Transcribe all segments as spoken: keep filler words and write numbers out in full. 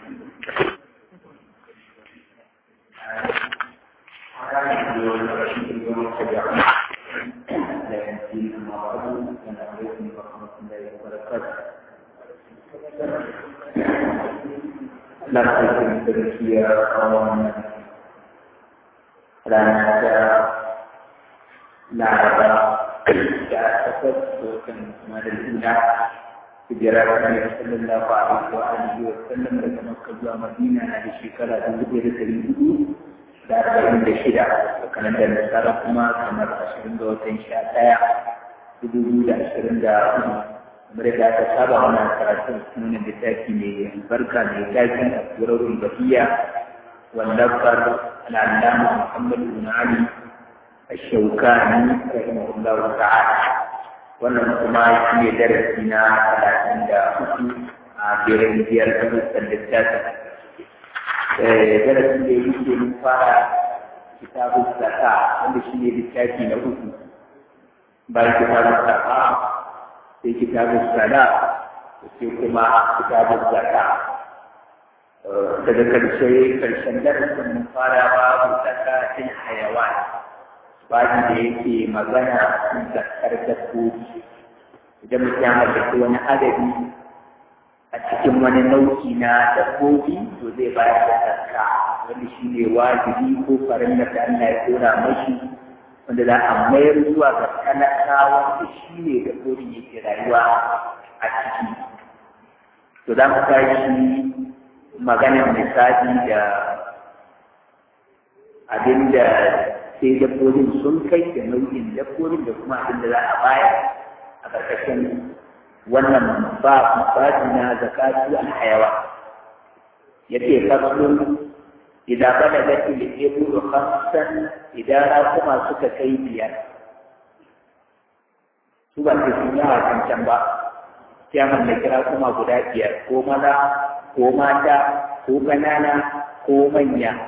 Lakukan berkia kawan rasa lara dapat bukan madina sejarah Nabi sallallahu alaihi wasallam daga Makkah zuwa Madina a shekara ta dubu da dari hudu da arba'in da shida kanan da nasara kuma kamar ashirin ga watan sha ɗaya dubu biyu da ashirin da hudu kamar da aka saba wannan karatun sunan littafi mai albarka mai tafi a turarun bahiya wallafar al'allama Muhammad bin Ali الشوكاني رحمه الله تعالى wannan kuma shi ne darasi na talatin da uku a birin biyar da dukkan littafi darasin da ya ke mun fara kitabun zaka wanda shi ne littafi na uku bayan kitabun zaka sai kitabun sala sai kuma kitabun zaka daga karshe karshen darasin mun fara babu zaka cikin hayawan bayan da yake magana zakar dabbobi idan mutum ya mallaki wani adadi a cikin wani nau'i na dabbobi to zai bayar da zakka wanda shi ne wajibi ko farin da Allah ya tsora mashi wanda za a mayar zuwa ga talakawa da shi ne dabbobin yake rayuwa a ciki to za mu tashi maganar misali da abin da sai dabbobin sun kai da nau'in dabbobin da kuma abin da za a bayar a ƙarƙashin wannan babu na zakatu al hayawa yace faslun idan bada da ilmu khamsan idan kuma suka kai biyar su ba su yi yawa cancan ba sai mun da kira kuma guda biyar ko maza ko mata ko ƙanana ko manya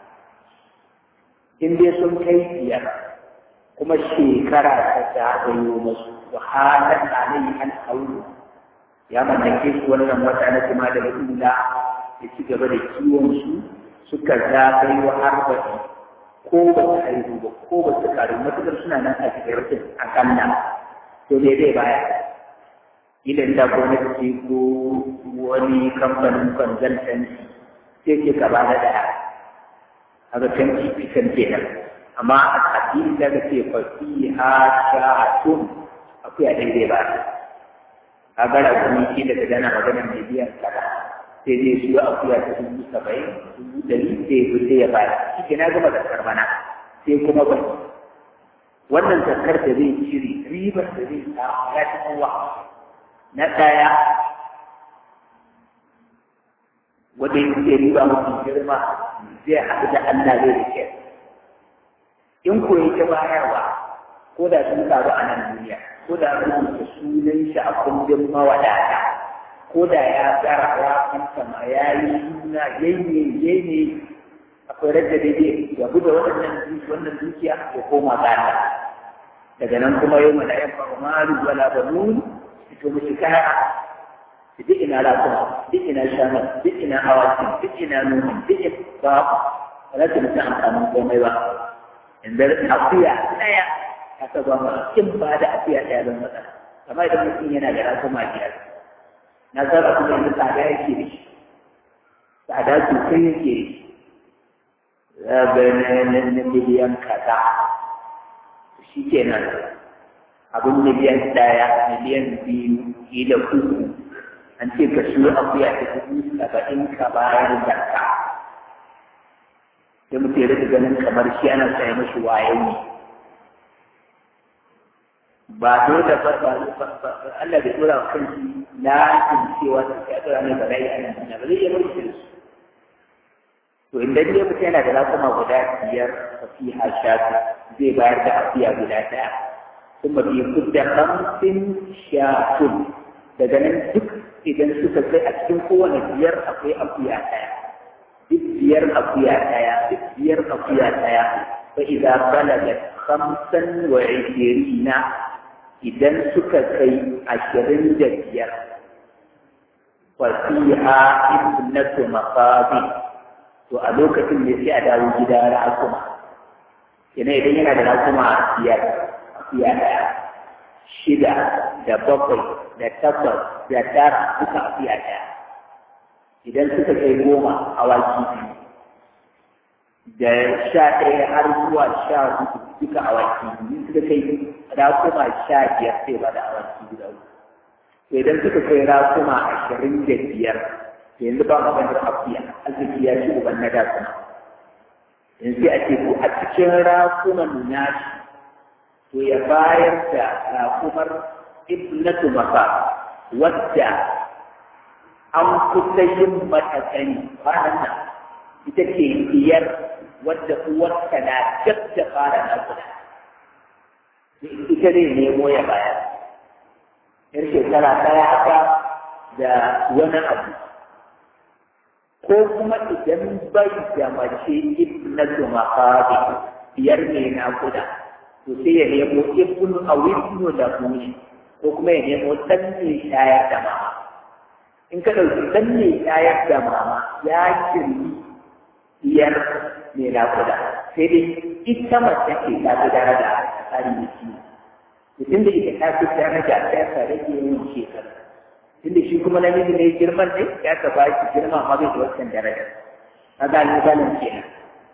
in dai sun kai biyar kuma shekara ta zagayo masu wahalar alayhi an haulu ya mallake su wannan wata na jima da illa ya ci gaba da kiwon su suka zagayo har baɗi ko ba su haihu ba ko ba su karu matuƙar suna nan a cikin rikin a kanna to me zai baya idan da gwamnati ko wani kamfanin consultancy sai ke gaba da ɗaya haka kan cikin kenan amma a addini da ga ce fa fiha sha'atun akwai a daidai ba a gara kuma shi daga dana maganar da biyan kaza sai zai shiga akuya ta dubu saba'in dubu dari sai ya sai ya bayar shi ke na gama zakar bana sai kuma ba wannan zakar da zai cire ribar da zai samu ya ci kowa na ɗaya wanda ya ce riba mafi girma zai haɗu da Allah zai rike in ko yake bayarwa ko da sun taru a nan duniya ko da rubuta sunan shi a kundin mawadata ko da ya tsara ya kanta ma ya yi suna yayye yayye akwai rage daidai ya buɗe waɗannan wannan dukiya ya koma gana daga nan kuma yau mana yan fa'umaru wala banun fito mishi kaya duk ina lafiya duk ina shanu duk ina awaki duk ina noma duk ba ba za ta mutu amfanin komai ba inda akuya ɗaya ya saba ma in ba da akuya ɗaya don matsala amma idan mutum yana da rasu biyar na zara kuma yanzu tsada yake da shi tsada sosai yake da na miliyan kaza shi kenan abin miliyan ɗaya miliyan biyu kila uku an ce ka shi akuya ta dubu saba'in ka bayar da ka da mutum ya rika ganin kamar shi ana sai mashi waye ne ba dole ba ba Allah bai dora wa kanshi na cewa ta ya dora ne ba rai a nan ba zai iya bari shi to inda ne mutum yana da rakuma guda biyar fasiha shafi zai bayar da akuya guda ɗaya kuma bi kudda kamsin shafun daga nan duk idan suka kai a cikin kowane biyar akwai akuya ɗaya duk biyar akuya ɗaya duk biyar akuya ɗaya fa idza balagat khamsan wa ishirina idan suka kai ashirin da biyar fasiha ibnatu maqabi to a lokacin ne sai a dawo gida raƙuma yana idan yana da raƙuma biyar biyar ɗaya shida da bakwai da takwas da tara duka a fiya ɗaya idan suka kai goma awaki biyu da sha ɗaya har zuwa sha hudu duka awaki biyu suka kai rakuma sha biyar sai ba da awaki guda uku idan suka kai rakuma ashirin da biyar yanzu ba maganar afiya arziki ya ci uban na dakuna yanzu a ce ko a cikin rakuman nashi to ya bayar da rakumar ibnatu masa wadda an kusa yin mata sani kwanan nan ita ce biyar wadda uwarta na dab da fara nakuda ita ne nemo ya bayar yar shekara ɗaya haka da wani abu ko kuma idan bai da mace ibnatu maqadi biyar ne nakuda to sai ya nemo ibnu aw ibnu da muni ko kuma ya nemo dan ne shayar da mama in ka dauki dan ne shayar da mama ya kirmi biyar ne nakuda sai dai ita mace ce ta fi daraja a tsarin jiki mutum da ita ta fi daraja ta yasa rage yin shekaru tunda shi kuma namiji ne girman ne ya ka ba shi girma ma bai da wancan daraja na gani ganin kenan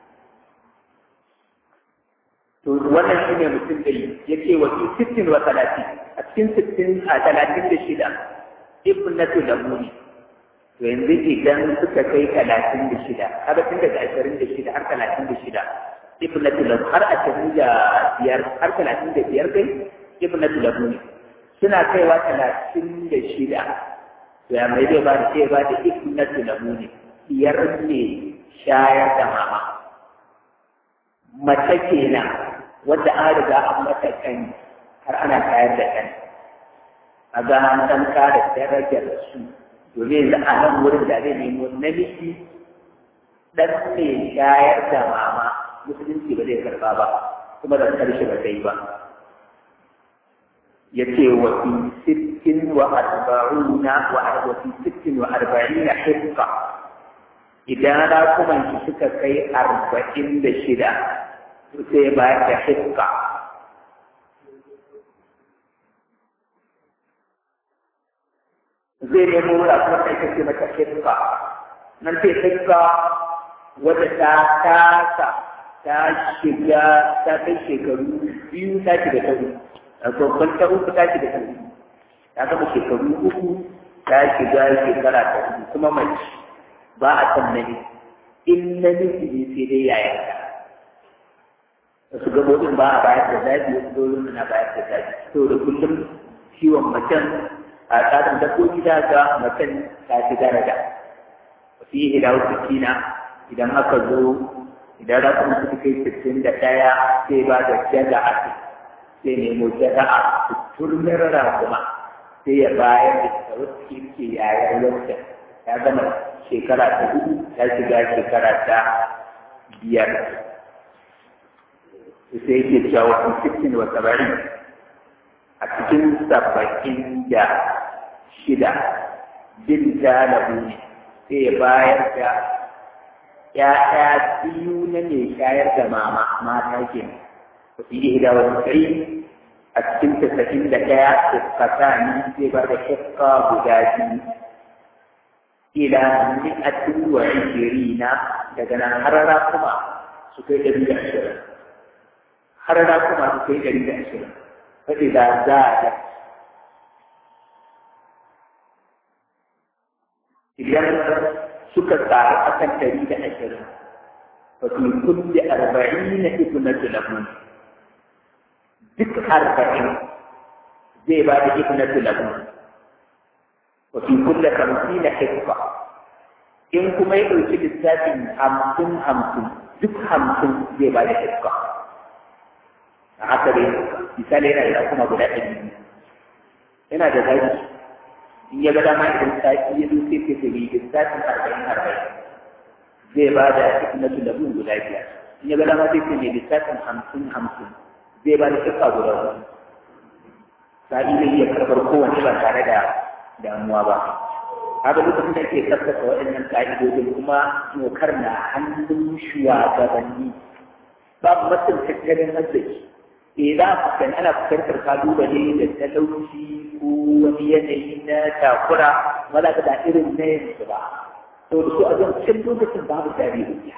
to wannan shi ne mutum da ya ce wa fi sittin wa talatin a cikin sittin a talatin da shida ibnatu da muni to yanzu idan suka kai talatin da shida har tun daga ashirin da shida har talatin da shida ibnatu da har ashirin da biyar har talatin da biyar kai ibnatu da muni suna kaiwa talatin da shida to ya mai zai ba da sai ba da ibnatu da muni biyar ne shayar da mama mace kenan wadda an riga an mata kan har ana shayar da kan a ga an san kare darajar su domin yanzu a nan wurin da zai nemo namiji dan ne shayar da mama musulunci ba zai karba ba kuma da karshe ba zai ba yace wa fi sittin wa arba'una wa fi sittin wa arba'ina hifqa idan ra kuma ki suka kai arba'in da shida sai ba da hifqa zai nemo wura kuma kai kace mata hifqa nan sai hifqa wadda ta tasa ta shiga ta kai shekaru biyu ta shiga ta biyu babban ta uku ta shiga ta biyu ta gama shekaru uku ta shiga shekara ta uku kuma mace ba a san namiji in namiji ne sai dai yayan ka wasu gabobin ba a bayar da zafi wasu dole na bayar da zafi to da kullum ciwon macen a tsarin dabbobi da ga macen ta fi daraja wasu yi hidawa sikina idan aka zo idan rakun su kai sittin da ɗaya sai ba da jaza a sai nemo jaza a turmin kuma sai ya bayar da ta wasu ke yayar wacce ya gama shekara ta hudu ya shiga shekara ta biyar sai yake cewa wasu sittin wa saba'in a cikin saba'in da shida bin jalabu ne sai ya bayar da ‘ya'ya biyu na mai shayar da mama mata ke wasu yi da wasu kai a cikin tasa'in da ɗaya da kasani zai ba da shakka guda biyu ila mi'atin wa ishirina daga nan harara kuma su kai ɗari da ashirin harara kuma su kai ɗari da ashirin faɗi da za a idan suka tsara akan ɗari da ashirin fa fi kulli arba'ina ibnatu lahum duk arba'in zai ba da ibnatu lahum wa fi kulli khamsina hifqa in kuma ya ɗauki lissafin hamsin hamsin duk hamsin zai ba da hifqa a haka dai misali yana da kuma guda ɗari yana da zaki in ya ga dama idan sati ya zo sai ka tafi lissafin arba'in arba'in zai ba da hikmatu da mun guda biyar in ya ga dama sai ka ne lissafin hamsin hamsin zai ba da shakka guda huɗu sa'i zai iya karɓar kowanne ba tare da damuwa ba haka lokacin da ke kaskata waɗannan ƙa'idodin kuma dokar na hannun shugabanni babu matsin tattalin arziki eh za a fuskanci ana fuskantar kalubale da talauci ko wani yanayi na takura wala ga da irin na yanzu ba to da su a zancen lokacin babu jari'uta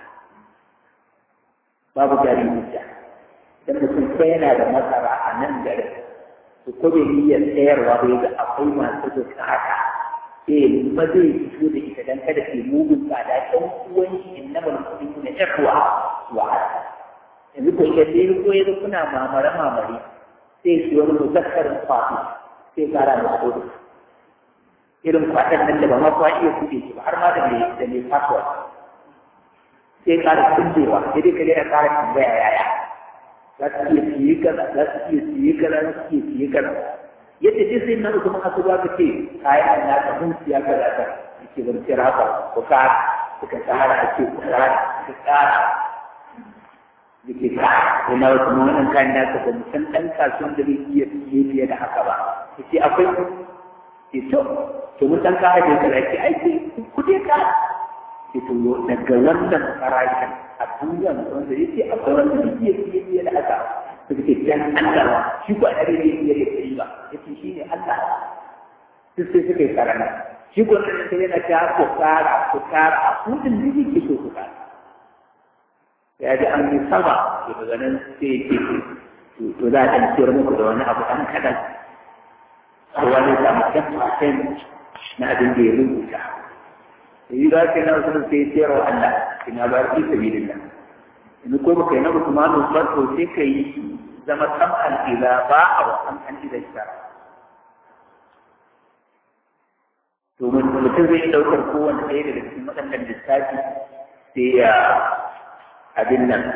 babu jari'uta dan mutum sai yana da masara a nan garin to ko bai iya tsayarwa bai ga akwai masu bukata eh ma zai fito da ita dan kada ke mugun tsada ɗan uwan shi innamal mu'minuna ikhwa wa yanzu ko ya sai ko ya kuna mamare mamare sai shi wani muzakkarin kwaɗi sai kara da kodo irin kwaɗan nan da ba ma kwa iya kuɗe shi ba har ma da mai da mai password sai kara kundewa sai dai kare ya kara tambaya yaya za su iya siye kaza za su iya siye kaza za su iya siye kaza yadda dai sai na kuma aka ba ka ce kayan na ka mun siya kaza ka yake ban kira ka ko ka suka tsara ake ku tsara ku tsara yake ka kuma kuma wannan kayan na ka ban san dan kasuwan da zai iya siye fiye da haka ba yace akwai ke to to mun san ka aje kaza ki aiki ku dai ka ke to daga wannan farashin a duniyan wanda yake akwai wanda zai iya siye fiye da haka suka ce dan Allah shi ko a dare ne ya yi ba yace shi ne Allah duk sai suka yi karana shi ko da sai yana ta ko kara ko kara a kudin da yake so ku kara ya ji an yi sama to daga nan sai yake to za a tsira muku da wani abu dan kadan ko wani da mutum fasin na abin da ya rubuta yi da kai na wasu sai tsira wa Allah ina ba ki sabilillah in ko baka yana Usmanu farko sai kai zama sam'an ila ba'a wa sam'an ila shara to mutum zai daukar kowanne ɗaya daga cikin waɗannan lissafi sai ya abin nan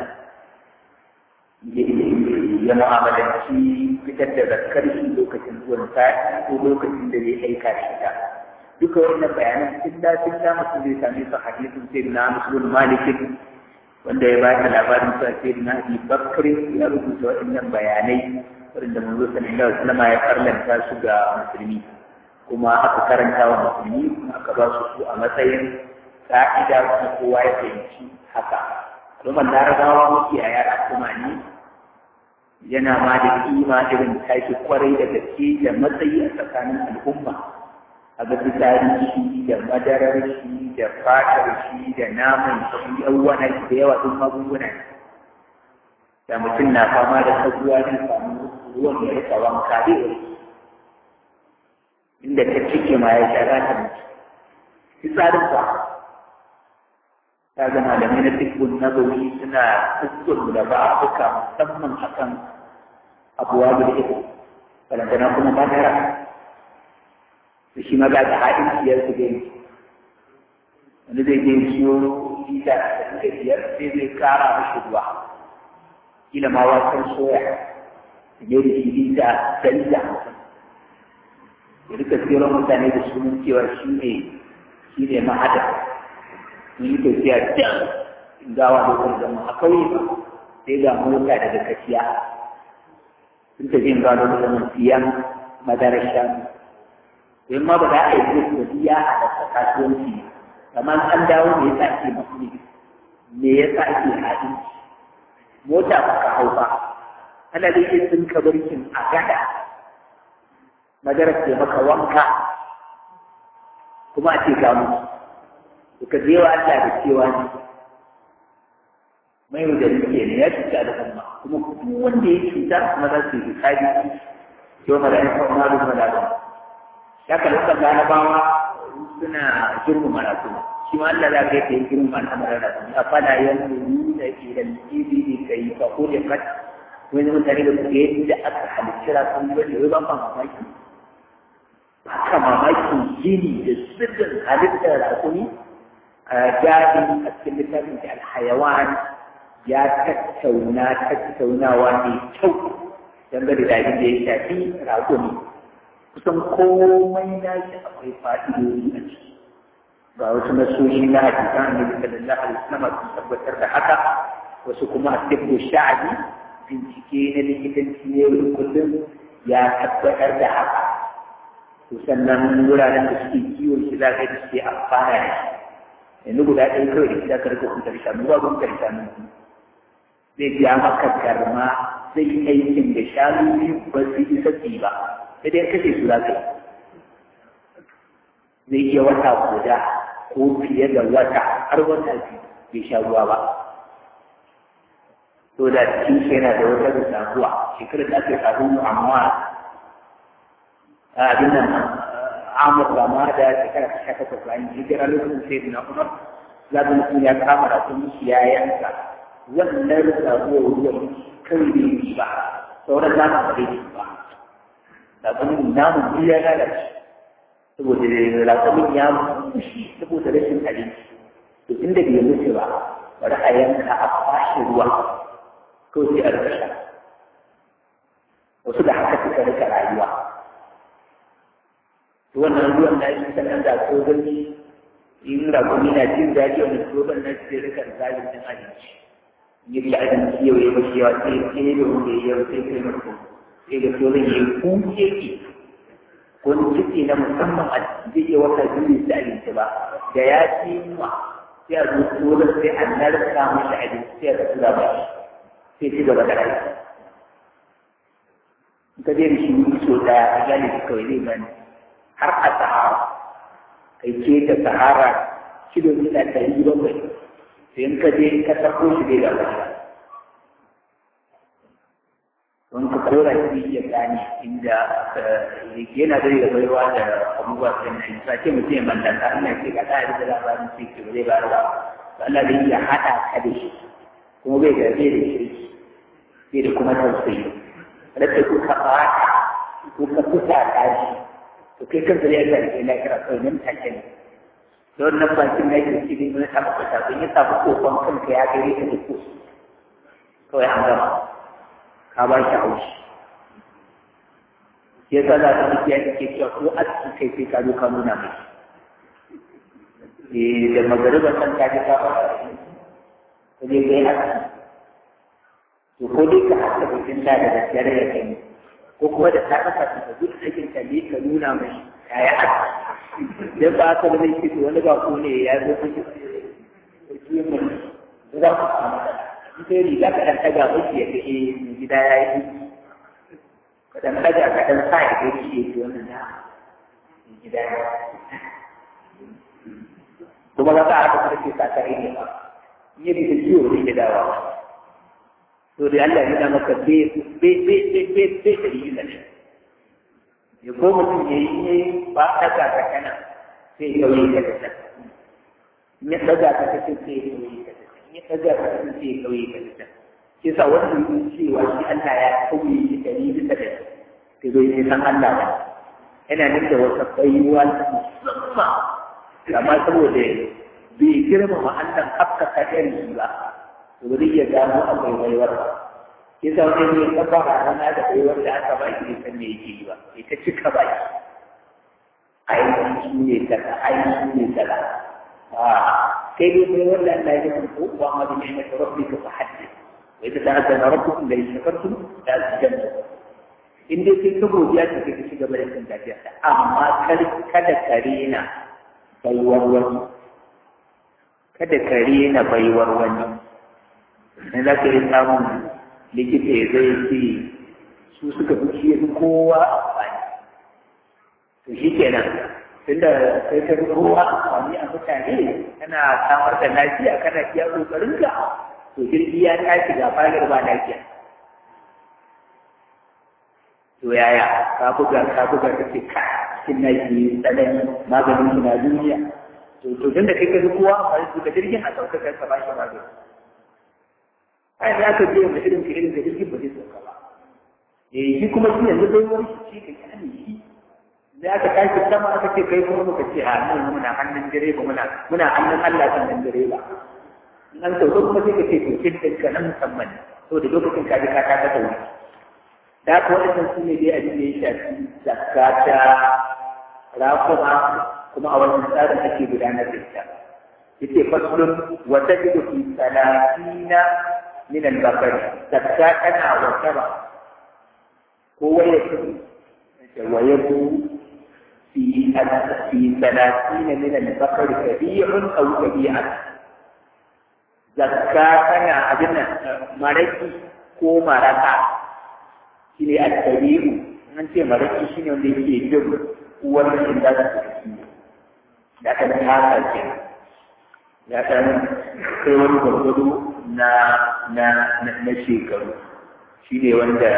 ya mu'amalanci fitar da zakkar shi lokacin zuwan sa'i ko lokacin da zai aika da ita duka wannan bayanan cikin da cikin da mutum zai same su hadisin sai na musulun malikin wanda ya ba ta labarin sa sai na Abi Bakr ya rubuta waɗannan bayanai wanda manzo sallallahu alaihi wasallam ya karlanta su ga musulmi kuma aka karanta wa musulmi kuma aka ba su su a matsayin ka'ida kuma kowa ya fahimci haka kuma larabawa makiyaya da kuma ni yana ma da kima irin tashi kwarai da gaske da matsayi a tsakanin al'umma a ga tarihi da madarar shi da fatar shi da naman shi yawwana da yawa sun magunguna da mutum na fama da sabuwa da samu ruwan ya rika wanka da yawa inda ta cike ma ya shara ta mutu fitsarin ba ta zama da mai tikun nazawi suna tukun da ba a fuka musamman akan abuwa da ita balantana kuma madara da shi maza da haɗin siyar su gani wani zai je siyo lita da biyar sai zai kara mashi ruwa kila ma wasan soya da ne da shi lita ɗari da hamsin ya rika siyar mutane da sunan cewa shi ne shi ne ma'adar sun yi tafiya can in gawa lokacin zama a kauye ba sai ga mota daga kashiya sun tafi in gawa lokacin zama siyan madarar shanu in ma ba za a yi duk da biya a daga kasuwanci kamar an dawo me yasa ake musulmi me yasa ake haɗin mota ba ka hau ba ana da yin sun kabarkin a gada madarar ke maka wanka kuma a ce gamu ka je wa Allah da cewa ne mai da rike ne ya cuta da kuma kuma duk wanda ya cuta kuma za su yi hisabi yau ma da ya kawo malu malalu ya kalli larabawa suna girmama rasu shi ma Allah za ka yi kai girmama al'amuran rasu a fada yanzu da idan ibili ka yi fa ko da kat wani mutane da kuke yadda aka halicci rasu wanda wai ban mamaki haka mamaki gini da sirrin halittar rasu ne a jari a cikin littafin da alhayawan ya tattauna tattaunawa mai kyau dangane da abin da ya shafi rasu ne kusan komai na shi akwai fa'idodi a ciki ba wasu nasoshi na hadisan annabi sallallahu alaihi wasallam sun tabbatar da haka wasu kuma a cikin sha'abi bincike na likitanci ne kullum ya tabbatar da haka to sannan wuraren da suke kiwon shi za ka yi suke amfana da shi yanzu guda ɗaya kawai da shi za ka rika kuntar shanu ba kuntar shanu zai biya maka garma zai yi aikin da shanu biyu ba su yi sassi ba sai dai kashe su za ka yi zai iya wata guda ko fiye da wata har wata biyu bai sha ruwa ba to da cikin shi yana da wata da ruwa shekarar da aka samu amma abin nan amur ba ma da shekara ta sha takwas bayan hijira lokacin sai na umar zaɓin mutum ya kama da kuma shi ya yanka wannan sabuwar ruwan kan da yi ba sauran namun ba zai ba zaɓin namun biyu ya lalace saboda zaɓin ya mushi saboda rashin abinci to inda bai mutu ba bari a yanka a kwashe ruwa kawai sai a rika sha wasu da haka suka rika rayuwa to wannan ruwan na shi sanan da ko gani in rakumi na jin daɗi wani tsoron na shi rika zalin din abinci yi da abinci yau ya bashi yawa sai sai da wanda ya yau sai kai mutum sai da tsoron ya kuke ki wani ciki na musamman a zai iya wata biyu da abinci ba da ya ci yunwa sai a zo tsoron sai a narka mashi abinci sai a tura ba sai ci gaba da rai ka je da shi wuri so ɗaya a gane shi kawai zai gani har a sahara kai ke da sahara kilomita ɗari bakwai sai in ka je ka sako shi dai da wani don ka kora shi ya gane inda yana da ya baiwa da abubuwa sai na yi sake mutum ya mallaka ina ce ka ɗaya da labarin sai ke ba zai ba ba Allah zai iya haɗa ka da shi kuma bai da zai da shirki bai da kuma tausayi rasa ko ka ɓata ko ka kusa tashi to kai kanka ya ga ke lafiya kawai nan take ne don nan bakin na yake cikin wani samu kwata don ya samu kokon kanka ya gare ka da ku kawai an gama ka ba shi haushi ya sa za ka mutu ya ke cewa ko aski kai sai ka zo ka nuna mai eh da magariba san ka ji ka ba ka je kai aski to ko dai ka haɗa bikin da da daddare ya kai ko kuma da ta kasa ta duk aikin ka ne ka nuna mai kaya aka dan ba ka zai ce wani ba ko ne ya zo kake kiyon mai za ku samu in sai riga ka dan daga miki ya ce eh gida ya yi ka dan daga ka dan sa ya ce shi ce wannan da gida ya kuma ka aka farke ka tare ne ba yi da ciwo ne da dawa to da Allah ya nuna maka be be be be be be da yi ne ya ko mutum ya yi ba daga ka kana sai ya yi ka ta ne daga ka ta sai ya yi ka ta ne daga ka ta sai ya yi ka ta shi sa wannan yin cewa shi Allah ya kauye shi da yi da ta ke zo yi san Allah ba yana nuna wata baiwa musamman amma saboda bai girmama Allah haka ka irin ba to zai iya gano akwai baiwar ba ya sa wani ne kafa a rana da baiwar da aka ba shi san me yake yi ba ita cika ba shi ai shi ne kaza ai shi ne kaza a kai ne baiwar da Allah ya yi ko wa ma bi ni'mati rabbika fa haddith wa idza ta'azzana rabbukum la shakartum la azidannakum in dai sai ka godiya ta kai ci gaba da kan tafiya amma kar kada kare na baiwar wani kada kare na baiwar wani in za ka yi samun likita ya zai ce su suka fi shi kowa amfani to shi kenan tunda kai ka kowa amfani a mutane kana samar da lafiya kana iya kokarin ka to jirgi ya tashi ga fagar ba lafiya to yaya ka buga ka buga ka ce ka cikin naki tsanani maganin suna duniya to to tunda kai ka kowa amfani to ka jirgin a sauka ka ba shi magani ai da aka je da irin irin da jirgin ba zai sauka ba eh shi kuma shi yanzu dai wani shi ka kani shi da aka tashi sama aka ce kai kuma muka ce a nan muna hannun direba muna muna hannun Allah sannan direba nan sauka kuma sai ka ce to kin dinka nan musamman to da lokacin ka ji ka ta ta wuri da aka wannan su ne dai abin da ya shafi zakata rakuma kuma a wannan tsarin ake gudanar da ita yace faslun wa tajidu fi salatina من البقر زكاتنا وكبا هو يكون ويبو في في ثلاثين من البقر كبيع أو كبيعة زكاة أنا أبنى مركي كو مركا شيني الكبيع أنت مركي شيني اللي يجيب هو من ذلك لكن هذا الشيء لكن كون برضو نا نا نشيكم شيني وندا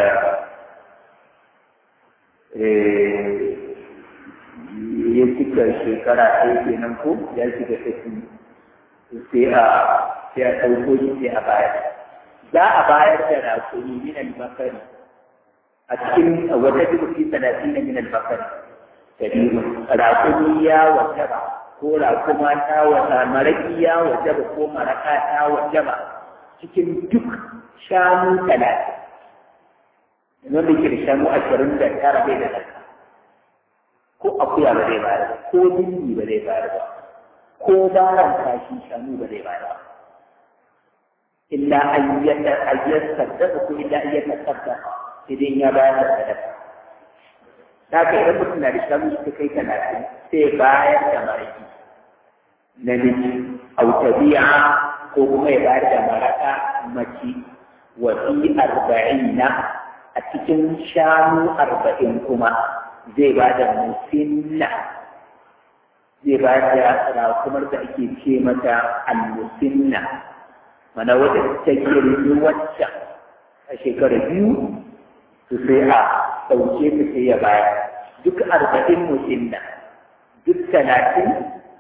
ya cika shekara ɗaya kenan ko ya cika tafi sai a sai a ɗauko shi sai a bayar za a bayar da rakuni min al-bakari a cikin wata dubu talatin min al-bakari kabiru rakuni ya wajaba ko rakuma ta wata maraki ya wajaba ko maraka ta wajaba cikin duk shanu talatin wanda ke da shanu ashirin da tara bai da zakka ko akuya ba zai bayar ba ko dindi ba zai bayar ba ko baran kashi shanu ba zai bayar ba illa ayyata ayyata sadaka ko illa ayyata sadaka idan ya bayar da sadaka haka idan mutum na da shanu suka kai talatin sai bayar da maraki na miji au tabi'a ko kuma ya bayar da maraka mace wa fi arba'ina a cikin shanu arba'in kuma zai ba da musinna zai ba da rakumar da ake ce mata al-musinna mana wadda ta girmi waccan a shekara biyu su sai a ɗauke ta sai ya bayar duk arba'in musinna duk talatin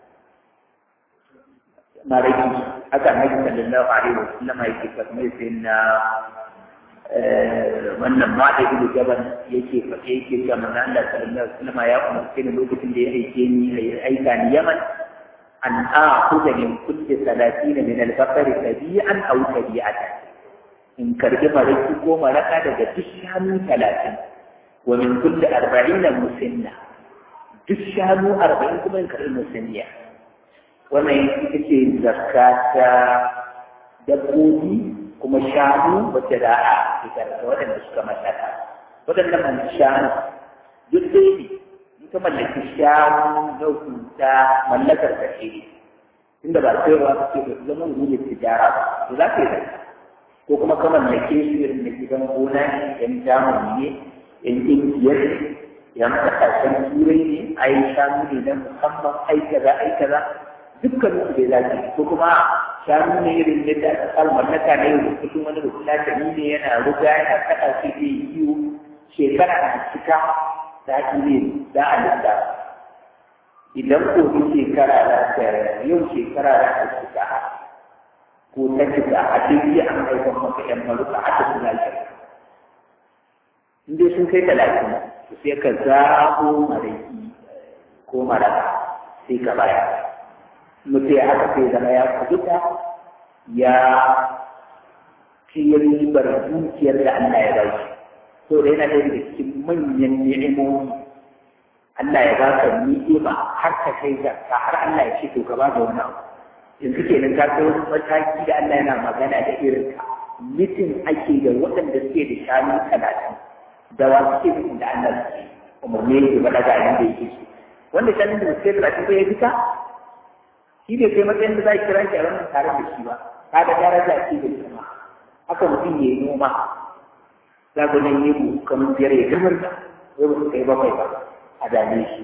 maraki aka nabi sallallahu alaihi wa sallam yake kasmai sai na wannan ma da ilu gaban yake faɗe yake ga manzon Allah sallallahu alaihi wasallam ya umarce ni lokacin da ya aike ni ya aika ni Yaman an akhudha min kulli salatin min al-baqar tabi'an aw tabi'atan in karbi maraki ko maraka daga duk shanu talatin wa min kulli arba'ina musinna duk shanu arba'in kuma in karbi musinniya wannan ita ce zakata dabbobi kuma shanu wacce da a fitar da waɗanda suka mallaka waɗannan man shanu duk dai ne in ka mallaki shanu na hukunta mallakar ka ce inda ba sai ruwa kake da zama wuri tijara ba to za ka yi zaka ko kuma ka mallake su irin na gidan gona ne yan jamani ne yan ingiyar ne yan kasashen turai ne ai shanu ne na musamman ai kaza ai kaza dukkan su bai zaki ko kuma shanu ne irin yadda aka samu mallaka ne da kusur wani rukulatani ne yana ruga yana kaɗa su ke yiwu shekara na cika ta ne za a lissa idan ko duk shekara za ta yau shekara za ta cika ko ta cika a cikin an haifar maka yan maruka aka suna shekara in dai sun kai talatin sai ka zaɓo maraki ko maraka sai ka bayar mutum ya haka sai zama ya kubuta ya ci ribar dukiyar da Allah ya bai to da yana daga cikin manyan ni'imomi Allah ya baka ni'ima har ka kai zakka har Allah ya ce to ka ba da wani abu yanzu kenan ka kai wani mataki da Allah yana magana da irin ka mitin ake da waɗanda suke da shanu talatin da wa suke mitin da Allah suke umarni ne ba daga abin da yake so wanda shanun da suke talatin ko ya fita shi ne sai matsayin da za a kira shi a wannan tare da shi ba kaga daraja ce da girma haka mutum ya yi noma za ku nan yi kamar biyar ya gamar da wai ba su kai bakwai ba a dame shi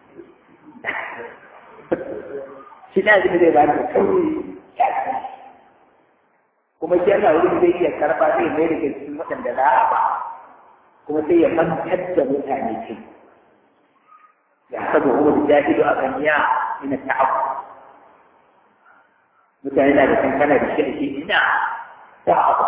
shi na abin da zai ba da kawai ya ce kuma shi yana wurin zai iya karɓa zai mai da cikin waɗanda za a ba kuma sai ya mantar da mutane ce ya saba umar jahilu a ganiya ina ta'abu mutane na da kankana da shi ake ina ta abu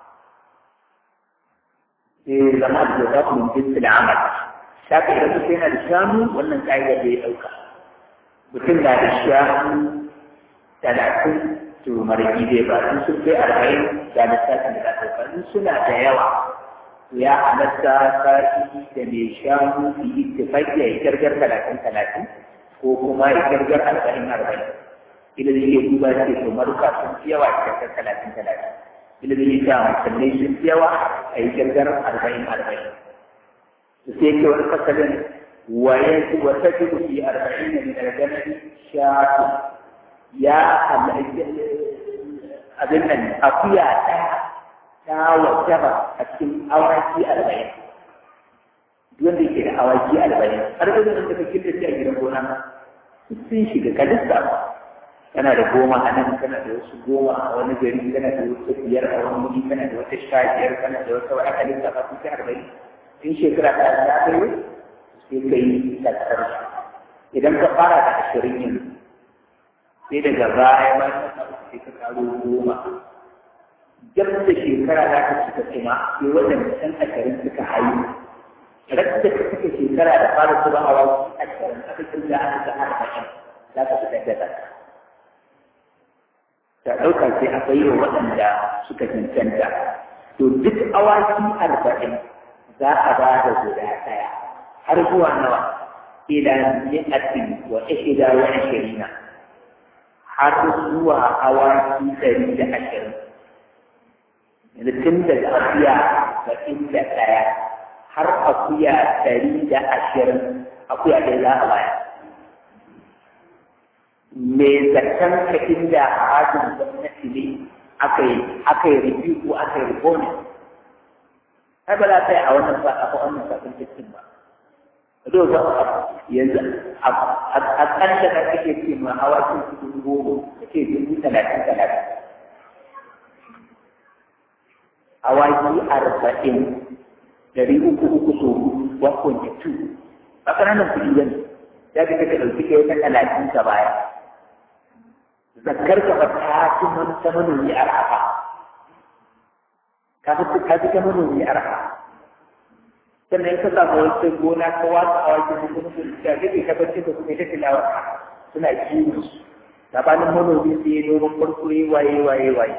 sai zama da za ku jinsi da amal ta ka idan mutum yana da shanu wannan ƙa'idar da ya ɗauka mutum na da shanu talatin to maraki zai ba in sun kai arba'in da lissafin da za ɗauka in suna da yawa to ya halatta sa'i da mai shanu su yi ittifaqi ya yi gargar talatin talatin ko kuma ya gargar arba'in arba'in ila zai iya duba ce to maruka sun fi yawa a cikin talatin talatin ila zai iya musallai sun fi yawa a yi gargar arba'in arba'in to sai ke wani fasalin وتجد في أربعين من الجنة شاة يا أبنى أقيا تا وجبا أكين أواكي أربعين دون ذكر أواكي أربعين أربعين أنت فكرت تأجر هنا sun shiga ka lissafa kana da goma a nan kana da wasu goma a wani gari kana da wasu biyar a wani wuri kana da wata sha biyar kana da wata wani aka lissafa sun fi arba'in in shekara ta ta kai sai ka yi tattar idan ka fara da ashirin yanzu sai daga baya ba ta sai ka karo goma jam da shekara za ka cika tsima sai waɗanda can ashirin suka hayu rasta ka suka shekara da fara zuba a wasu ashirin aka kirga aka ga arba'in za ka fitar da zaka ta ɗauka sai aka yi wa waɗanda suka cancanta to duk awaki arba'in za a ba da guda ɗaya har zuwa nawa ila mi'atin wa ihda wa ishirina har zuwa awaki ɗari da ashirin yanzu tun daga akuya bakin da ɗaya har akuya ɗari da ashirin akuya ɗaya za a baya. Me zaton ka inda a hajjin gwamnati ne aka yi aka yi review ko aka yi riboni? Ai ba za ta yi a wannan ba a wannan sabon cikin ba. Zo ba yanzu a ƙarshe da kake ce ma awakin cikin goma kake dubu talatin talatin. Awaki arba'in dari uku uku so one point two ba ƙananan kuɗi ba ne ya fi kaka ɗauki kai ta talatin ka baya zakkar ka ba ta fi ta manomi arha ka fi ka fi ta manomi arha sannan ka samu wata gona ka watsa a wajen hukumar da kake ka bacci da kuma ta tilawa suna kiwo gabanin manomi sai ya noman farko yi waye waye waye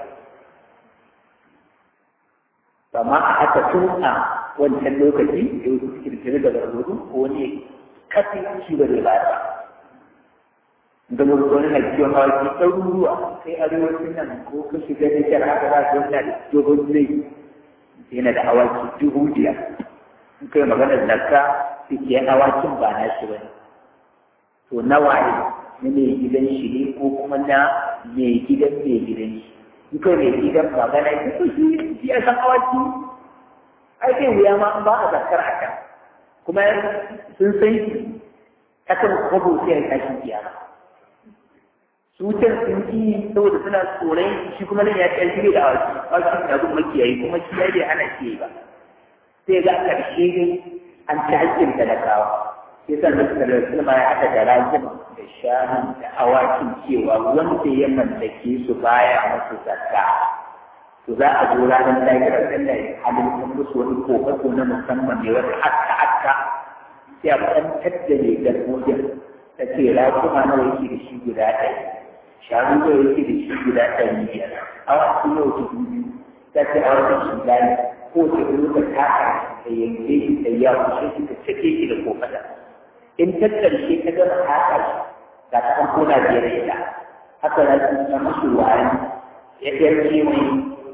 amma a haka tun a wancan lokaci da wasu kirkiri da gargaru ko wani kafi shi ba zai bayar ba. Da mu wani na kiwon hawaki ɗaruruwa sai arewacin nan ko ka shiga da kyar haka za su wani da dogon zai yana da awaki dubu biyar. In kai maganar zakka su ke awakin ba na shi ba ne. To nawa ne na mai gidan shi ne ko kuma na mai gidan mai gidan shi. In kai mai gidan magana ya ko shi ya san awaki ai sai wuya ma ba a zakar a kan kuma sun san shi akan kwabo sai a tashin kiyama su can sun yi saboda suna tsoron shi kuma nan ya ci alheri da awaki awaki na kuma makiyayi kuma shi ya bai hana shi ba sai ga karshe dai an ci hakkin talakawa sai san da sallar sulma ya haɗa da rajin da shanu da awakin cewa wanda ya mallake su baya masu zakka to za a zo ranar lahirar da ya halittar musu wani kofato na musamman mai wata akka akka sai a kwantar da mai garmojin ta ce rakuma nawa yake da shi guda ɗaya shanu nawa yake da shi guda ɗari biyar a wasu yau ta dubu ta ce a wata shi gani ko ta ɗaya ta taka da yanke shi da ya kushe shi ta cike shi da kofata in ta ƙarshe ta gama taka shi ga ta an kona biyar ita haka na su ta musu wa'ani ya ɗarke mai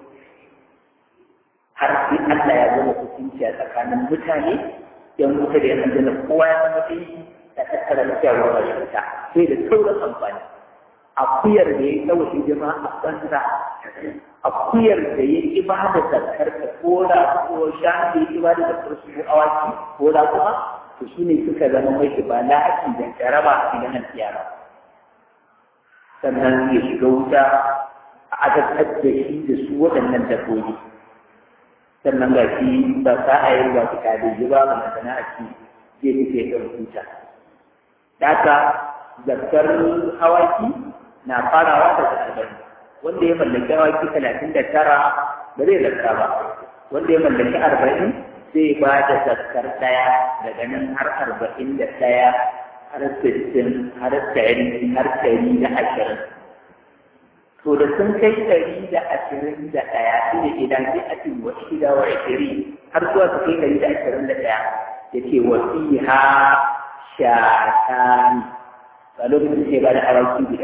har sai Allah ya zama hukunci a tsakanin mutane yan wuta da yan aljanna kowa ya san mutum da tattara mutane wa shirka sai da sauran amfani akuyar da ya tsawo hidima a banza akuyar da ya yi ba da zakar ta kora ko shan da ya yi ba da zakar su ko awaki ko da kuma to su ne suka zama mai ba la'aki da jaraba idan an tsiyara sannan ya shiga wuta a azabtar da shi da su waɗannan dabbobi sannan ga shi ba sa a yi ba su kadeji ba ba na sana'a ci zai fi ɗan huta. Daka zakar awaki na farawa da arba'in wanda ya mallaki awaki talatin da tara ba zai zakka ba wanda ya mallaki arba'in zai ba da zakkar ɗaya daga nan har arba'in da ɗaya har sittin har ɗari har ɗari da ashirin. To da sun kai ɗari da ashirin da ɗaya shi ne idan sai a cikin wa shida wa ashirin har zuwa su kai ɗari da ashirin da ɗaya ya ce wa fiha shatan a lokacin sai ba da awaki guda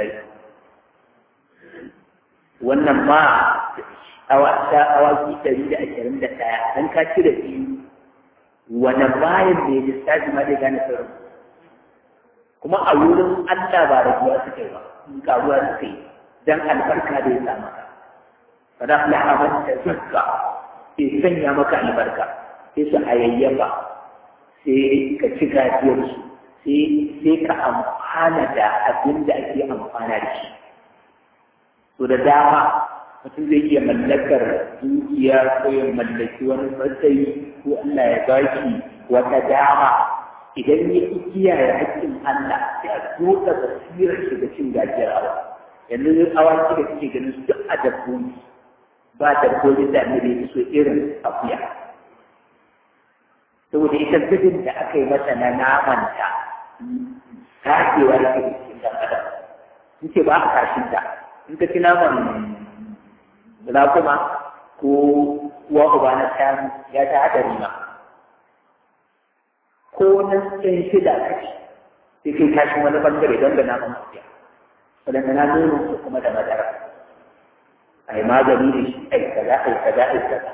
wannan ma awaki ɗari da ashirin da ɗaya don ka cire biyu wani bayan da ya lissafi ma zai gane sirrin kuma a wurin Allah ba rabuwa suka yi ba karuwa suka yi dan albarka da ya sa maka fada Allah man tazakka sai sanya maka albarka sai su ayayyafa sai ka ci gajiyar su sai sai ka amfana da abin da ake amfana da shi to da dama mutum zai iya mallakar dukiya ko ya mallaki wani matsayi ko Allah ya baki wata dama idan ya ki kiyaye haƙƙin Allah sai a tuka basirar shi da cin gajiyar awa yanzu awaki da suke ganin su duk a dabbobi ba dabbobin da ne da so irin akuya saboda ita gudun da aka yi mata na namanta takewa da ke cikin dan adam in ce ba a kashin ta in ka ci naman kuma ko uwa uba na shanu ya ta haɗari ma ko na ɗan shida kashi sai kai kashin wani bangare don da naman akuya wadanda na nuna su kuma da madara a yi magani da shi ai kaza ai kaza ai kaza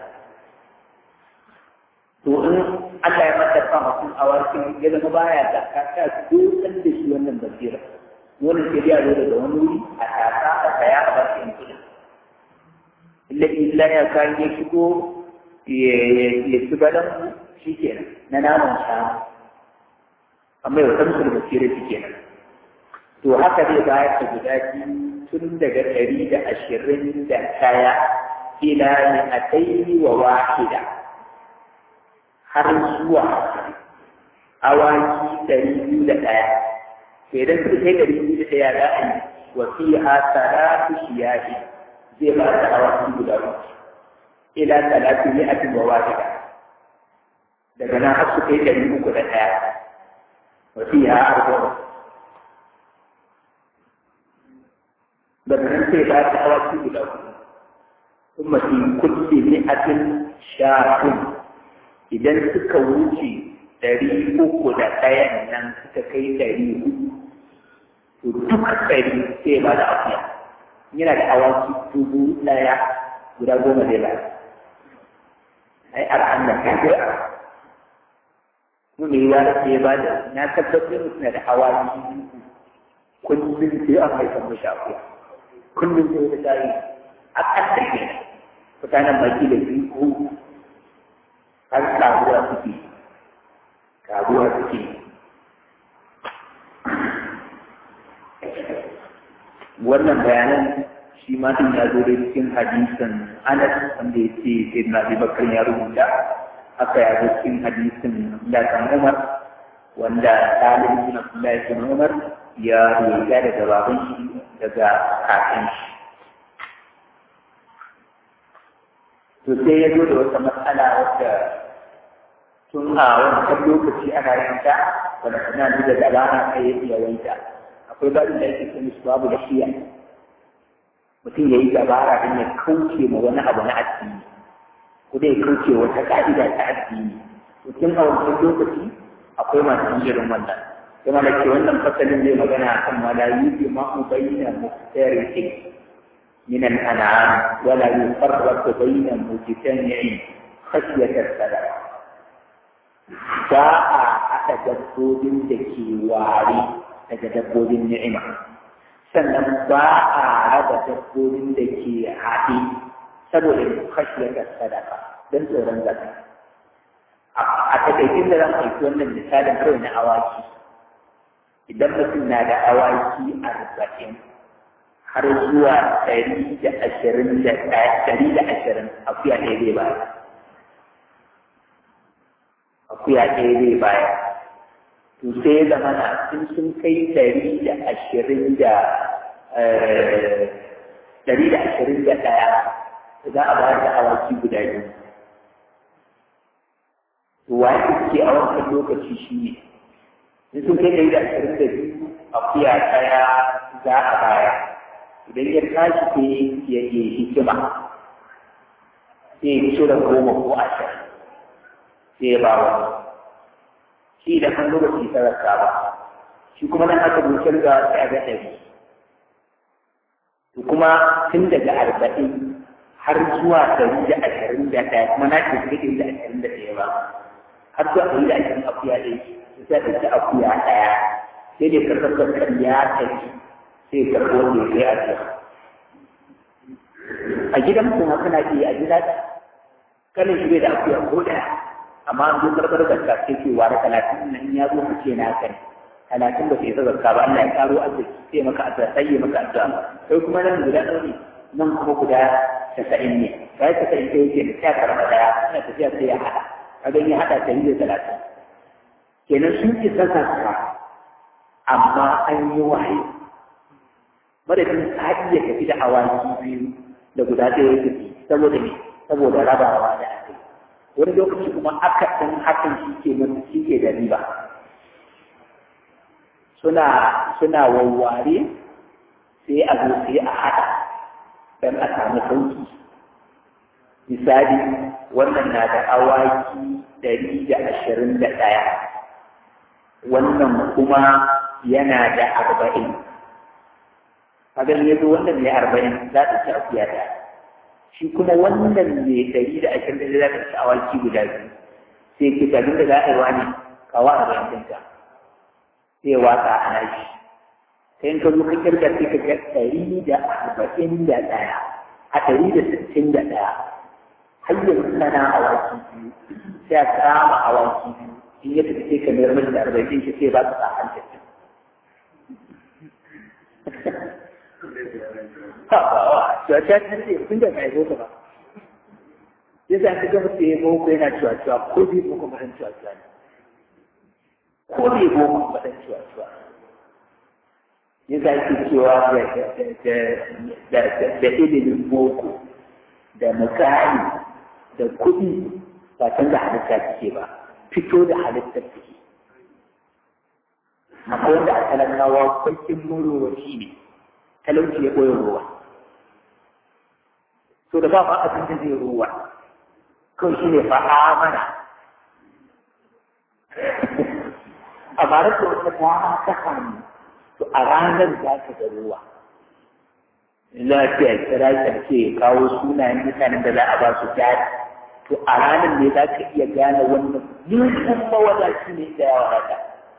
to in Allah ya mata fa mutum a wakin ya zama baya da ka ta dutsen da shi wannan basira wannan sai ya zo daga wani wuri a tasa a kaya a ba shi kudi illa illa ya kan ya shigo ya ci balan shi kenan na naman sa amma yau tamsul basira shi kenan to haka zai bayar da guda biyu tun daga ɗari da ashirin da ɗaya ila mi'ataini wa wahida har zuwa awaki ɗari biyu da ɗaya to idan suka kai ɗari biyu da ɗaya za a yi wa fiha salatu shiyahi zai ba da awaki guda uku ila salatu mi'atin wa wahida daga nan har su kai ɗari uku da ɗaya wa fiha arba'u daga nan sai ba ta awaki guda uku kuma fi kulli mi'atin sha'un idan suka wuce ɗari uku da ɗayan nan suka kai ɗari uku to duk ɗari sai ba da akuya yana da awaki dubu ɗaya guda goma zai ba ai al'annan ta kai a mu ne ya sai ba da na tabbatar suna da awaki kullum sai an haifar mashi akuya kullum sai da tari a ƙasar ke mutanen baki da biyu har karuwa suke karuwa suke wannan bayanan shi ma din ya zo da cikin hadisin Anas wanda ya ce sai na Abi Bakar ya rubuta haka ya zo cikin hadisin Lakan Umar wanda Salim bin Abdullah bin Umar ya rubuta daga baban shi daga kakan shi to sai ya zo da wata matsala wadda tun a wancan lokaci ana yin ta wanda suna ji da dabara kai ya iya wanka akwai babin da yake sani su babu da shiya mutum ya yi dabara don ya kauce ma wani abu na addini ko dai ya kauce wata ka'ida ta addini to tun a wancan lokaci akwai masu irin wannan kuma da ke wannan fasalin zai magana kan wala yubi ma'u bayyana muhtarikin من الأنعام ولا يفرق بين مجتمع خشية السلام باء أتدبود دكي واري أتدبود النعمة سنن باء أتدبود دكي عادي سبب خشية الصدقة dan tsoron zaka a takaitin da zan aiki wannan misalin kawai na awaki idan mutum na da awaki arba'in har zuwa ɗari da ashirin da ɗaya ɗari da ashirin akuya ɗaya zai baya akuya ɗaya zai baya to sai ya zama na sun sun kai ɗari da ashirin da ɗari da ashirin da ɗaya za a bayar da awaki guda biyu to wa ke a wancan lokaci shi ne in sun kai ɗari da ashirin da biyu akuya ɗaya za a baya idan ya tashi sai ya yi hikima sai ya cire goma ko ashirin sai ya ba wani shi da kan lokaci sarrafa ba shi kuma nan aka busar da sai a ga ɗari to kuma tun daga arba'in har zuwa ɗari da ashirin da ɗaya kuma na ce ɗari da ashirin da ɗaya ba har zuwa ɗari da ashirin akuya ɗaya sai ta ɗauki akuya ɗaya sai dai ka tabbatar ya tafi sai ka kone sai a jiya a gidan mutum haka na iya a gida da kanin shi bai da akuya ko ɗaya amma an zo karɓar zakka sai ke ware talatin nan ya zo ka ce na kai talatin ba sai zakka ba Allah ya karo arziki sai maka addu'a sai ya maka addu'a sai kuma nan guda ɗaya ne nan kuma guda casa'in ne kai casa'in sai yake da sai karɓa ɗaya ina tafiya sai ya haɗa kaga ya haɗa ta yi da talatin kenan sun isa zakka amma an yi wahayi madadin ta iya tafi da awaki biyu da guda ɗaya ya tafi saboda me saboda rabawa da ake wani lokaci kuma aka ɗan hakan shi ke mutu shi ke da riba suna suna wawware sai a zo sai a haɗa don a samu sauki misali wannan na da awaki ɗari da ashirin da ɗaya wannan kuma yana da arba'in a ganin yanzu wannan mai arba'in za ta ci akuya ɗaya shi kuma wannan mai ɗari da ashirin da za ta ci awaki guda biyu sai ke tabin da za a yi wani kawo arba'in ɗinka sai watsa a nashi sai in ka zo ka kirga sai ka ga ɗari da arba'in da ɗaya a ɗari da sittin da ɗaya har yanzu kana awaki biyu sai a kama awaki biyu in ya tafi sai ka mayar masa da arba'in shi sai ba ka tsakan tafi ha ba wa to ta ce kun da kai zo ka ba yasa ka ga mutum ya go ko yana cewa cewa ko bi ko kuma ran cewa cewa ko bi ko kuma ran cewa cewa yasa yake cewa da da da ilimin boko da makani da kuɗi ba canza halitta take ba fito da halittar take akwai wanda a talakawa kwakin murowaci ne talauci ya ɓoye ruwa so da ba ma abin da zai ruwa kawai shi ne fa'amana a bara da wata dama ta hannu to a ranar za ka ga ruwa lafiya kira ta ce kawo sunayen mutanen da za a ba su jari to a ranar ne za ka iya gane wannan nufin mawadaci ne da yawa rata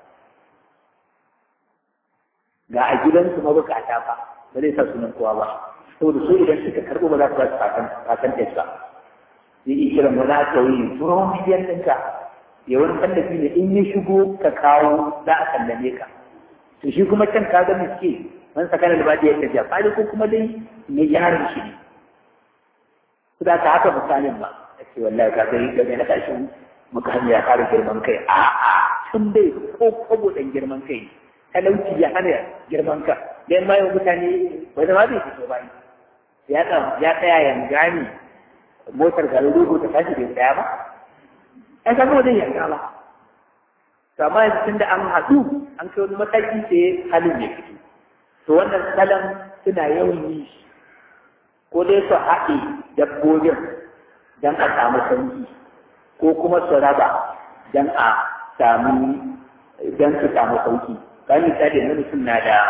ga a gidansu mabukata fa ba zai sa sunan kowa ba saboda su idan suka karɓo ba za su ba su kakan test ba zai iya kiran wani aka yi turo miliyan ɗinka ya wani tallafi ne in ya shigo ka kawo za a sallame ka to shi kuma can ka ga miske man sakanar da ba da ya tafiya fadi ko kuma dai mai yaran shi ne su da ta haka misalin ba a ce wallahi ka gari daga na ƙarshen mukami ya fara girman kai a'a tun dai ko kwabo ɗan girman kai talauci ya hana girman ka dan ma yau mutane ba zama zai fito ba ya ya tsaya yanga ne motar garin rogo ta tashi bai tsaya ba ai kaga wajen yanga ba to amma yanzu tunda an haɗu an kai wani mataki sai halin ya fito to wannan salon suna yawan yi ko dai su haɗe dabbobin don a samu sauki ko kuma su raba don a samu don su samu sauki kan misali na mutum na da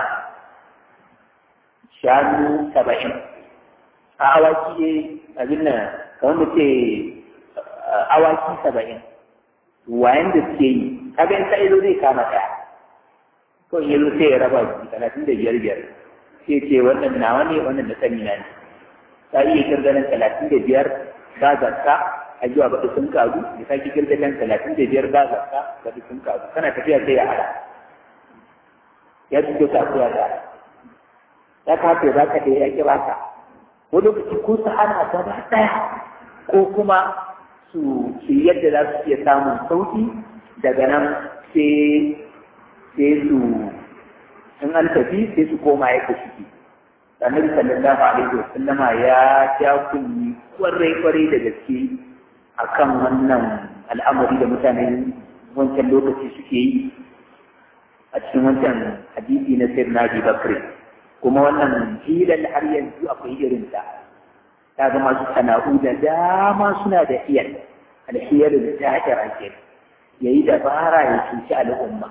shanu saba'in a awaki ne abin nan kamar mu ce awaki saba'in wayan da suke yi kaga in sa'ido zai kama ɗaya ko in yanzu sai ya raba su talatin da biyar biyar sai ce wannan nawa ne wannan da sani na ne ta iya kirganin talatin da biyar ba zakka a zuwa baɗi sun kagu da sake kirganin talatin da biyar ba zakka baɗi sun kagu kana tafiya sai ya hada ya fito kasuwa da ya kafe za ka ɗaya ya ƙi ba ka wani lokaci ko su hana gaba ɗaya ko kuma su yadda za su iya samun sauƙi daga nan sai sai su in an tafi sai su koma yadda suke annabi sallallahu alaihi wa sallama ya ja kunni kwarai kwarai da gaske akan wannan al'amari da mutanen wancan lokaci suke yi a cikin wancan hadisi na sayyidina Abi Bakr kuma wannan hilal har yanzu akwai irin ta ta ga masu sana'u da dama suna da iyal alhiyar da ta hajjara ke yayi dabara ya cuci al'umma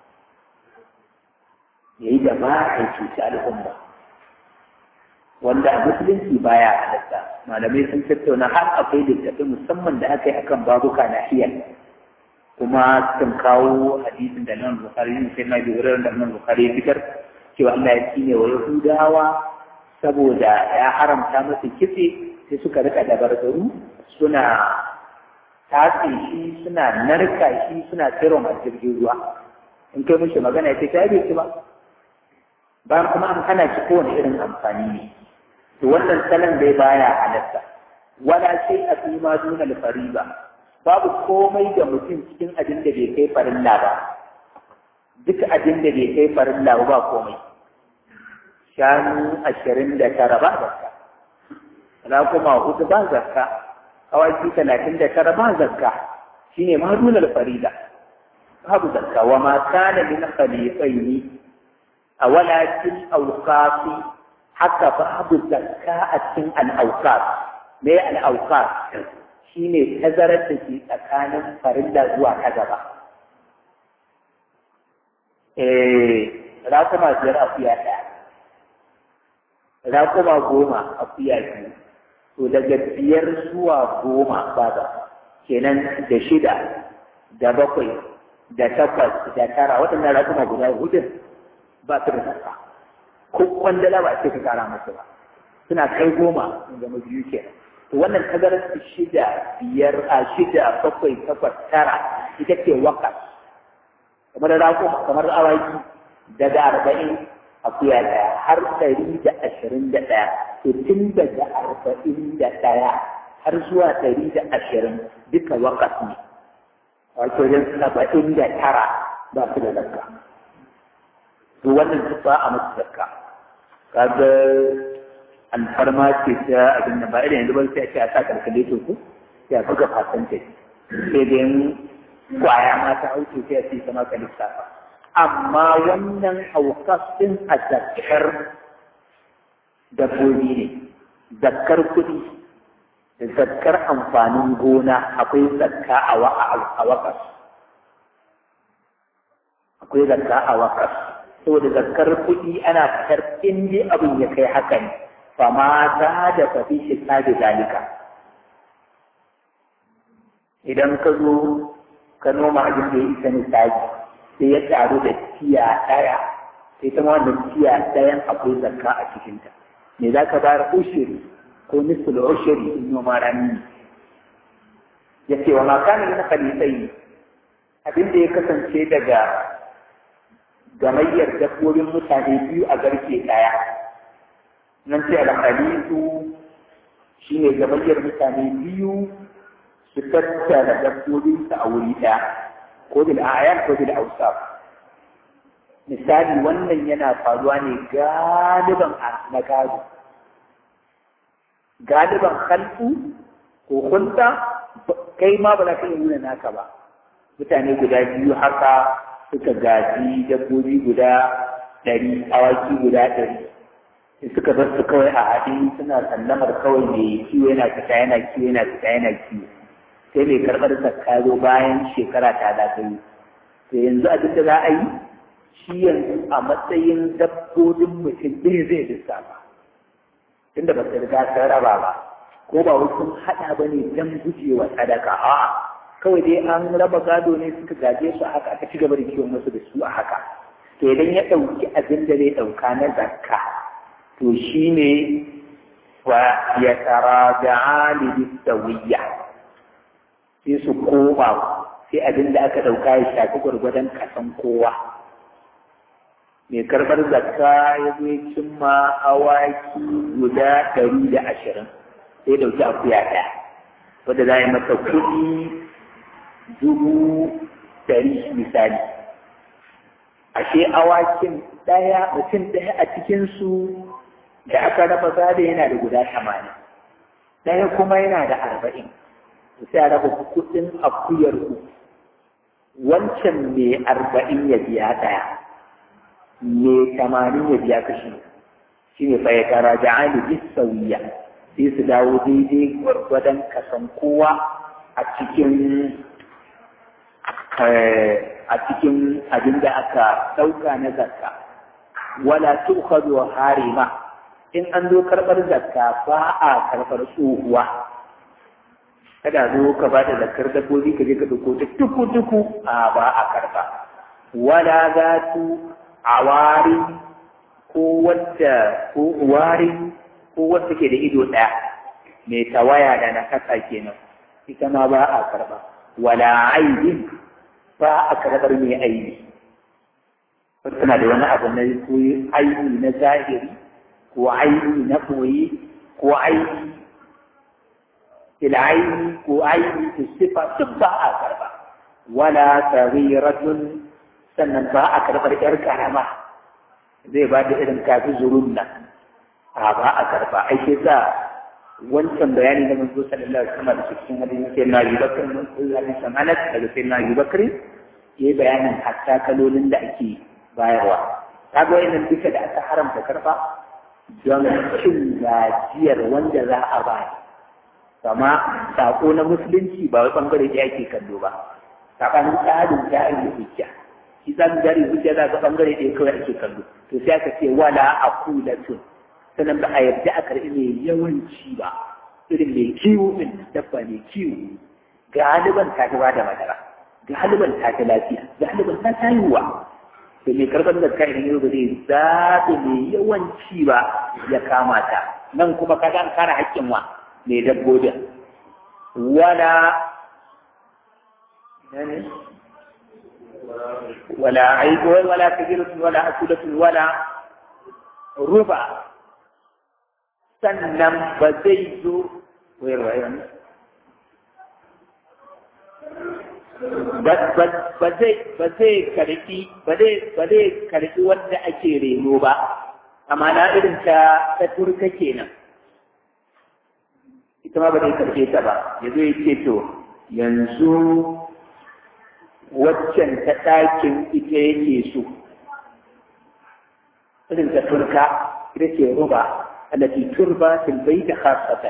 yayi dabara ya cuci al'umma wanda a musulunci baya halatta malamai sun tattauna har akwai littattafai musamman da aka yi akan babuka na hiyar kuma sun kawo hadisin da nan Bukhari sai na jibirar da nan Bukhari fitar cewa Allah ya tsine wa Yahudawa saboda ya haramta musu kitse sai suka rika dabarbaru suna tatse shi suna narka shi suna tsiro masu jirgin ruwa in kai mishi magana ya ce ta yi ci ba bayan kuma an hana shi kowane irin amfani ne to wannan salon dai baya halatta wala sai a fi ma duna ba babu komai da mutum cikin abin da bai kai farilla ba duk abin da bai kai farilla ba ba komai shanu ashirin da tara ba zakka raƙuma hudu ba zakka awaki talatin da tara ba zakka shine ma duna farida babu zakka wa ma kana min khalifaini a walakin awqati haka babu zakka a cikin al-awqat me al-awqat shine tazarar da ke tsakanin farilla zuwa kaza ba eh rakuma biyar akuya ɗaya rakuma goma akuya biyu to daga biyar zuwa goma ba ba kenan da shida da bakwai da takwas da tara waɗannan rakuma guda hudu ba su da zakka ko kwandala ba ce ka kara musu ba suna kai goma sun zama biyu kenan to wannan tazarar shida biyar a shida bakwai takwas tara ita ce wakas kamar rakuma kamar awaki daga arba'in akuya ɗaya har ɗari da ashirin da ɗaya to tun daga arba'in da ɗaya har zuwa ɗari da ashirin duka wakas ne wato wajen saba'in da tara ba su da zakka to wannan duk ba a musu zakka kaga alfarma ce ta abin da ba irin yanzu ba sai a ce a sa kalkulator ko sai a buga fasanta sai dai kwaya ma ta auto sai a ce sama ka lissafa amma wannan aukas din a zakkar dabbobi ne zakkar kuɗi da zakkar amfanin gona akwai zakka a wakas akwai zakka a wakas saboda zakkar kuɗi ana fitar in dai abin ya kai haka ne fama ta da fafi shi ta da zalika idan ka zo ka noma abin da ya isa misali sai ya taru da tiya ɗaya sai ta wannan tiya ɗayan akwai zakka a cikinta me za ka bayar ushiri ko nisul ushiri in noma rani ya ce wa makana na khalisai abin da ya kasance daga gamayyar dabbobin mutane biyu a garke ɗaya nan ce alhalisu shi ne gamayyar mutane biyu su tattara dabbobinsu a wuri ɗaya ko bil ayan ko bil ausaf misali wannan yana faruwa ne galiban na gado galiban khalqu ko kunta kai ma ba za ka iya nuna naka ba mutane guda biyu haka suka gaji dabbobi guda ɗari awaki guda ɗari suka bar su kawai a haɗe suna sallamar kawai mai kiwo yana fita yana kiwo yana fita yana kiwo sai mai karɓar zakka zo bayan shekara ta zagaye to yanzu abin da za a yi shi yanzu a matsayin dabbobin mutum ɗin zai lissafa tunda ba su riga sun raba ba ko ba wasu haɗa ba ne don gujewa sadaka a kawai dai an raba gado ne suka gaje su haka aka ci gaba da kiwon wasu da su a haka to idan ya ɗauki abin da zai ɗauka na zakka to shi ne wa ya tara da alibi sauyiya sai su koma sai abin da aka ɗauka ya shafi gwargwadon kasan kowa mai karɓar zakka ya zo ya cimma awaki guda ɗari da ashirin sai ɗauki akuya ɗaya wadda za a yi masa kuɗi dubu ɗari misali ashe awakin ɗaya mutum ɗaya a cikinsu da aka raba gado yana da guda tamanin ɗaya kuma yana da arba'in sai a raba kuɗin akuyar ku wancan mai arba'in ya biya ɗaya mai tamanin ya biya kashi shi ne faye kara da alibi sauyiya sai su dawo daidai gwargwadon kasan kowa a cikin a cikin abin da aka ɗauka na zakka wala tukhadu harima in an zo karɓar zakka ba a karɓar tsohuwa kada zo ka ba da zakar dabbobi ka je ka dauko ta tuku tuku a ba a karba wala za tu awari ko wadda ko wari ko wadda ke da ido ɗaya mai tawaya da na kasa kenan ita ma ba a karba wala aibin ba a karbar mai aibi tana da wani abu na aibi na zahiri ko aibi na koyi ko aibi il'aini ko aibi ta sifa duk ba a karba wala taghiratun sannan ba a karbar yar karama zai ba da irin kafi zurun nan a ba a karba ai sai sa wancan bayani na manzo sallallahu alaihi wasallam da cikin hadisi sai na Abu Bakr mun Allah san Anas daga sai na Abu Bakr yayi bayanin hatta kalolin da ake bayarwa kaga wannan duka da aka haramta karba don cin gajiyar wanda za a ba kama sako na musulunci ba wai bangare da yake kallo ba tsakanin tsarin jari hujja shi zan jari hujja za ka bangare da kawai ake kallo to sai aka ce wala akulatun sannan ba a yarda a karɓi mai yawanci ba irin mai kiwo ɗin dabba mai kiwo galiban ta ta bada madara galiban ta ta lafiya galiban ta ta yiwuwa da mai karɓar da kai ne ba zai zaɓi mai yawanci ba ya kama ta nan kuma kaga an kare haƙƙin wa mai dabbobin wala wala aibu wala kajiratun wala akulatun wala ruba sannan ba zai zo ba zai karfi ba zai karfi wanda ake reno ba amma na irin ta ta turka kenan ita ma ba zai karfe ta ba ya zo ya ce to yanzu waccan ta ɗakin ita yake so irin ta turka ita ce ruba التي تربى في البيت خاصة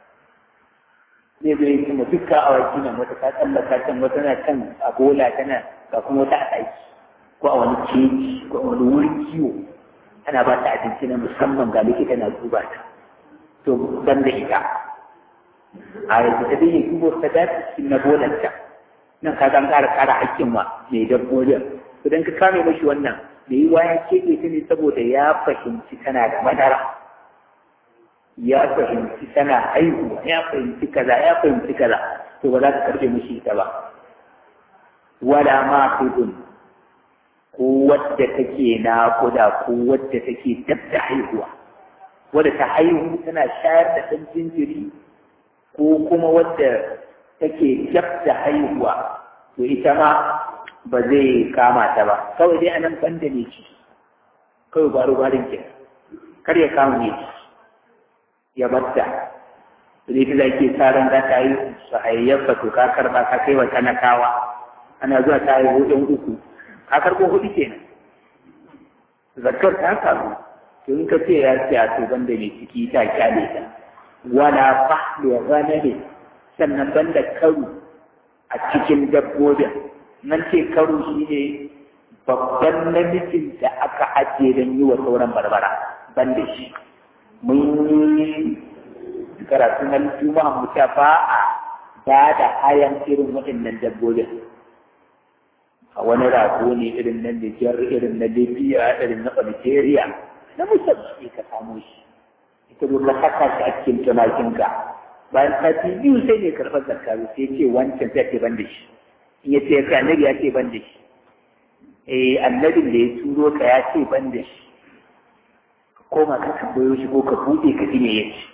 zai zai kuma duka a waki nan wata ta tsallaka can wata na can a bola tana ga kuma wata a ɗaki ko a wani keji ko a wani wurin kiwo ana ba ta abinci na musamman ga likita na duba ta to ban da ita a yanzu ta dai dubo ta dace cikin na bolanta nan ka zan ƙara ƙara hakkin ma mai dabbobin idan ka kame mashi wannan da yi waya keɓe ta ne saboda ya fahimci tana da madara ya fahimci tana haihuwa ya fahimci kaza ya fahimci kaza to ba za ka karbe mishi ita ba wala ma hudun ko wadda take naƙuda ko wadda take dab da haihuwa wadda ta haihu tana shayar da ɗan jinjiri ko kuma wadda take dab da haihuwa to ita ma ba zai kama ta ba kawai dai anan banda ne ci kawai baro barin ke kar ya kama ne ci ya batta sai ta zaki tsaron da ta yi su hayayyafa to ka karba ka kai wa talakawa ana zuwa ta yi hudun uku ka karbo hudu kenan zakar ta karu to in ka ce ya ce a to banda mai ciki ta kyale ta wala fahlu ghanami sannan banda karu a cikin dabbobin nan ce karu shine babban namijin da aka ajiye don yi wa sauran barbara banda shi mun yi karatu na juma'a mu ta ba a ba da hayan irin waɗannan dabbobin a wani rago ne irin na Nijar irin na Libya irin na Algeria na musamman ne ka samu shi ita zo ka saka shi a cikin tumakinka bayan sati biyu sai ne karɓar zakaru sai ce wancan sai ce ban da shi in ya ce ka annabi ya ce ban da shi eh annabin da ya turo ka ya ce ban da shi koma ka tambayo shi ko ka buɗe ka ji me ya ce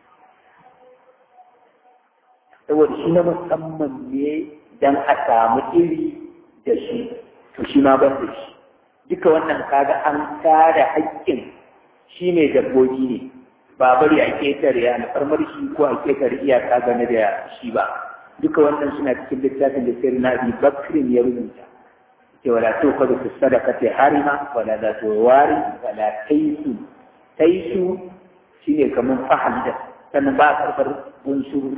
saboda shi na musamman ne don a samu iri da shi to shi ma ban da shi duka wannan kaga an tara haƙƙin shi mai dabbobi ne ba bari a ƙetare ya na farmar shi ko a ƙetare iyaka game da shi ba duka wannan suna cikin littafin da sai na Abi Bakrin ya rubuta ce wala to ka da sadaqati harima wala da to wari wala taisu taisu shine kaman fahimta sannan ba a karɓar bunsuru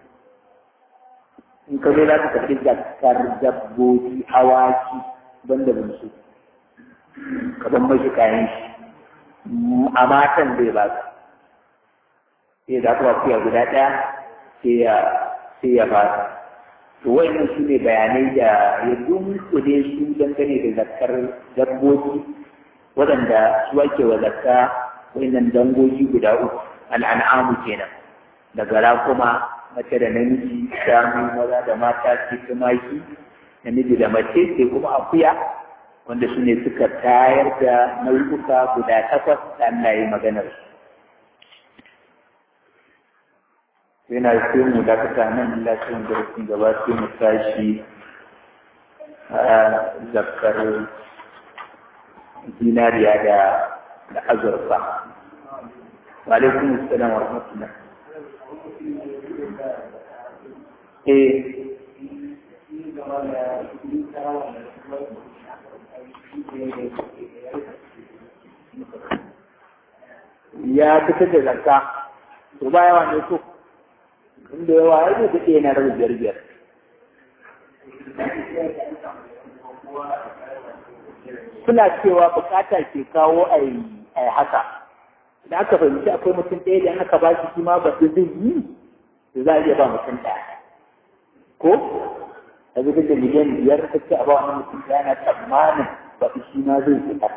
in ka zo za ka karɓi zakar dabbobi awaki banda bunsuru ka ban mashi kayan shi a matan zai ba ka sai za ka ba kuya guda ɗaya sai sai ya fara. To wannan su ne bayanai da ya dunkule su dangane da zakkar dabbobi waɗanda su ake wa zakka wannan dangogi guda uku al'an'amu kenan daga rakuma mace da namiji shanu maza da mata ce tumaki namiji da mace sai kuma akuya wanda su ne suka tayar da nau'uka guda takwas da Allah ya yi maganar su. Yana sai mu dakata nan lafiyar darasin gaba sai mu tashi a zakkar zinariya da da azurfa. Wa alaikum assalam wa rahmatullah. Eh ya fitar da zakka to ba yawa ne ko inda yawa ya zai fice yana rabu biyar biyar suna cewa bukata ke kawo a yi haka da aka fahimci akwai mutum ɗaya da aka ba shi ma ba su zai yi da za a iya ba mutum ɗaya ko a zai da miliyan biyar ta ce a ba wani mutum ɗaya na tsammanin ba su shi ma zai fita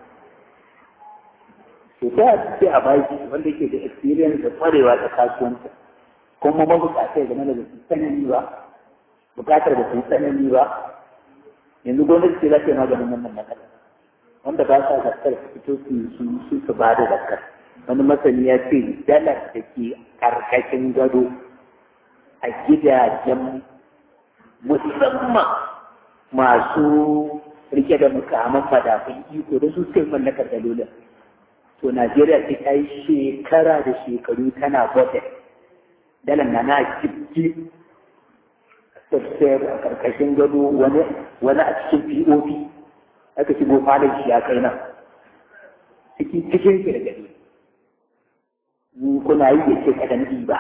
to ta ce a baki wanda yake da experience da kwarewa ta kasuwanci kuma mabukata ya zama da su tsanani ba bukatar da su tsanani ba yanzu gwamnati ce za ta yi maganin wannan matsala wanda ba sa zakar su fito su su su ba da zakar wani masani ya ce dalar da ke karkashin gado a gidajen musamman masu rike da mukamman madafin iko da su kai mallakar dalolin to Najeriya ce ta yi shekara da shekaru tana bote dalar na na kifki tafsir a karkashin gado wani wani a cikin P O P aka shigo falon shi ya kai nan cikin cikin ki da gari ni kuna yi da ke kadan ba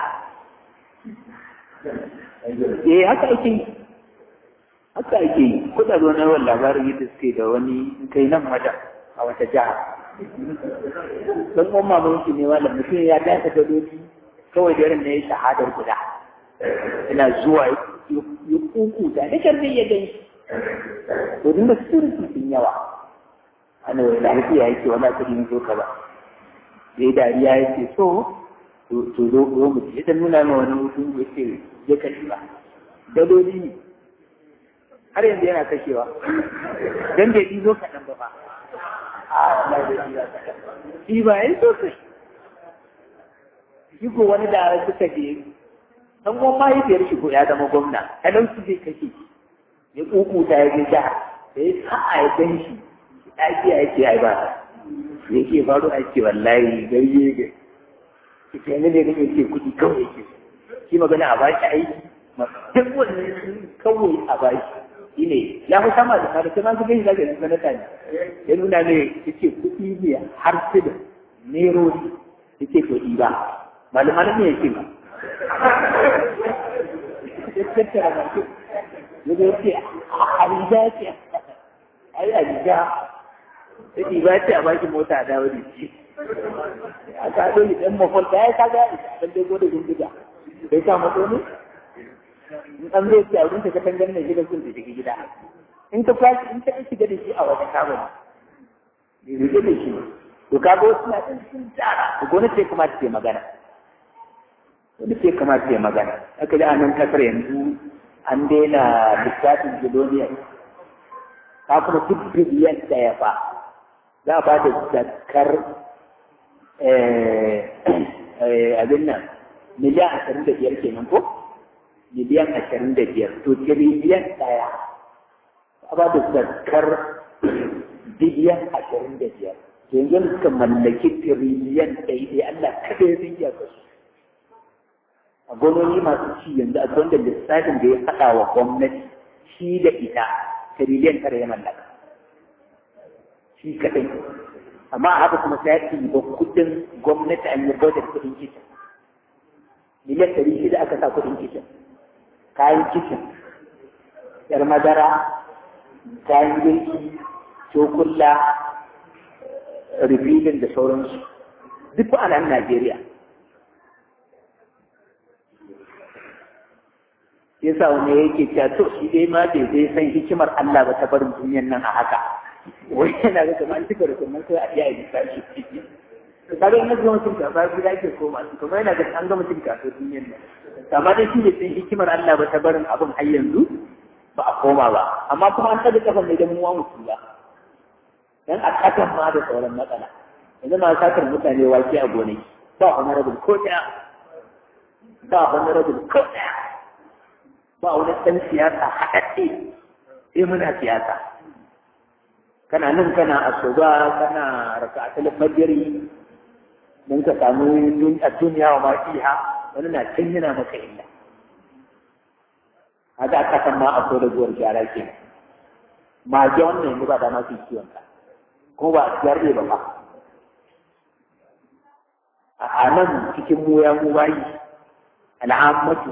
eh haka ake yi haka ake yi kuɗa zo na wani labarin yadda suke da wani kai nan wata a wata jiha don umma mun shi ne wala mutum ya dace da doki kawai da ran ne shahadar guda ina zuwa ya kuku da da karbi ya gani to din da security sun yawa ana da lafiya yake wala ta din zo ka ba dai dariya yake so to to zo zo mu ce dan nuna ma wani mutum yake ya kashi ba daloli ne har yanzu yana kashewa dan bai izo kaɗan ba ba shi ba yi sosai shi ko wani da suka je dan gwan mahaifiyar shi ko ya zama gwamna talauci zai kashe shi ya kukuta ya gaja da ya sa'a ya gan shi ɗakiya ya ce ai ba ya ke faru a ce wallahi gariye ga ita yanzu ne kake ce kuɗi kawai yake shi magana a bashi aiki duk wannan kawai a bashi shi ne ya fi sama da kare kuma su gani zaka yi sanata ne ya nuna ne ya ce kuɗi ne har su da nerori ya ce to ba malaman ne ya ce ba ya tattara masu ya zo ce a riga ce ai a riga ya ce ba ce a baki mota a dawo da shi a kaɗo ni ɗan mafol da ya kaga ɗan dai gode gundiga bai sa mato ne in an zai ce a wurin ka tangar mai gidan sun daga gida in ka kwashi in ka shiga da shi a wata kabin bai rike da shi to kaga wasu na ɗan sun tsara to gwamnati ya kamata ta magana wani ke kamata ya magana aka ji a nan kasar yanzu an daina lissafin biloniya ta kuma duk biliyan ɗaya ba za a ba da zakar abin nan miliyan ashirin da biyar kenan ko miliyan ashirin da biyar to tiriliyan ɗaya a ba da zakar biliyan ashirin da biyar yanzu suka mallaki tiriliyan ɗaya ɗaya Allah kada ya zai kasu a gononi masu ci yanzu a gwanda lissafin da ya faɗa wa gwamnati shi da ita tiriliyan tara ya mallaka shi kaɗai amma a haka kuma sai ya ba kuɗin gwamnati an yi budget kuɗin kicin miliyan ɗari shida aka sa kuɗin kicin kayan kicin yar madara kayan girki cokulla refilin da sauransu duk a nan Najeriya yasa wani yake cewa to shi dai ma bai zai san hikimar Allah ba ta barin duniyar nan a haka wai yana ga kamar cika da kuma sai a iya yi sashi kaga in ga mutum ka ba gida ke koma su kuma yana ga an ga mutum ka so duniyar nan amma dai shi ne san hikimar Allah ba ta barin abin har yanzu ba a koma ba amma kuma an taɓa kafan da mu wa mutu ba dan a kasan ma da sauran matsala yanzu ma sakar mutane wake a gonaki ba honorable ko ɗaya ba honorable ko ɗaya ba wani ɗan siyasa haɗaɗɗe sai muna siyasa kana nan kana asuba kana raka'atul fajri don ka samu a duniya wa ma fiha wani na can yana maka illa haka aka san ma akwai da guwar gyara ke mage wannan yanzu ba da ma su kiwon ka ko ba a siyar ne ba ba a nan cikin mu ya mu bayi al'ammatu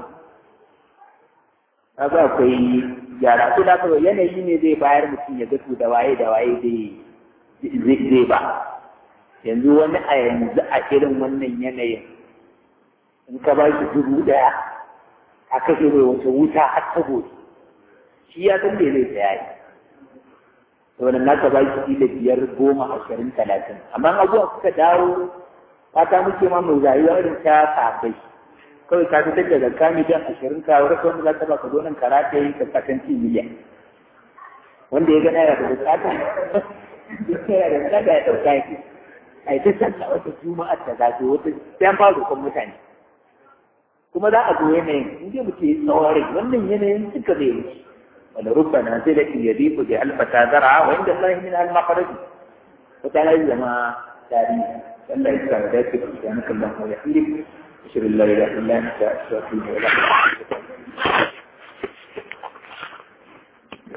kaga akwai gyara ko da kawai yanayi ne zai bayar mutum ya gasu da waye da waye zai zai ba yanzu wani a yanzu a irin wannan yanayin in ka ba shi dubu ɗaya a kashe mai wata wuta har ta gobe shi ya san da zai tsaya yi to wannan naka ba shi da biyar goma ashirin talatin amma abubuwa suka dawo fata muke ma mai rayuwa irin ta sabai kawai ka fitar da zakka miliyan ashirin ka wani kawai za ka ba ka zo nan karata yi ka katanci miliyan wanda ya gana yana da bukata yana da bukata ya ɗauka yake a yi ta sallah wata juma'a ta zafi wata sai an fara roƙon mutane kuma za a zo yanayin in dai mutum ya tsawon rai wannan yanayin suka zai wuce wanda rubbana sai da iya rifu da alfata zara wa inda Allah min al-maqarrab wata na zama tarihi Allah ya sa da shi da kallon mu ya hilif ashhadu an la ilaha illa anta astaghfiruka wa atubu ilaik